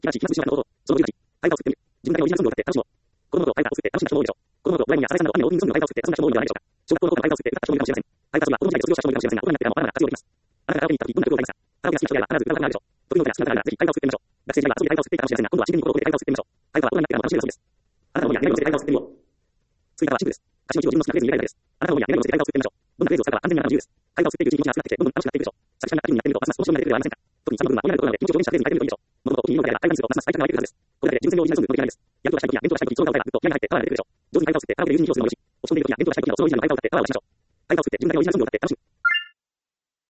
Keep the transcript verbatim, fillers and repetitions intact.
ひらち、ひらつしの方法、そのじゅうはち、相手を作ってみる。自分だけオリジナルソングを歌って楽しむ。このノートを相手を作って楽しんだ人も多いでしょう。このノート、親にや浅井さんの雨のオープニングソングを相手を作って遊んだ人も多いのではないでしょうか。小学校の頃から相手を作って歌った人もいるかもしれません。相手たちはこの時代で卒業した人もいるかもしれませんが、大人になってからもまだまだ活用できます。あなたがカラオケに行った時、どんな曲を歌いたいかを作ってみます。カラオケが好きな人やら必ず歌う歌があるでしょう。得意の歌や好きな歌ならぜひ相手を作ってみましょう。学生時代は遊びで相手を作っていたかもしれませんが、今度は真剣に心を込めて相手を作ってみましょう。相手は大人になってからも楽しめるそうです。あなたの思いや願いを乗せて相手を作ってみよう。作り方はシンプルです。歌詞の一部を自分の好きなフレーズに入れるだけです。あなたの思いや願いを乗せて相手を作ってみましょう。どんなフレーズを使うかは完全にあなたの自由です。相手を作っているうちに気持ちが熱くなってきて、どんどん楽しくなっていくでしょう。作詞家になった気分になってみると、ますます面白みが出てくるではありませんか。特にさんの部分は親のことなので、気持ちを上にしたフレーズに変えてみるといいでしょう。物事を気に入るのであれば、相手にするとますます相手が湧いてくるはずです。これだけで純粋にオリジナルソングの出来上がりです。やるとかしたい時や勉強がしたい時、その歌を歌えば、ぐっと気合が入ってパワーが出てくるでしょう。上手に相手を作ってカラオケで友人に披露するのもよし、落ち込んでいる時や勉強がしたい時などその以上の相手を歌ってパワーを出しましょう。相手を作って自分だけオリジナルソングを歌って楽しむ。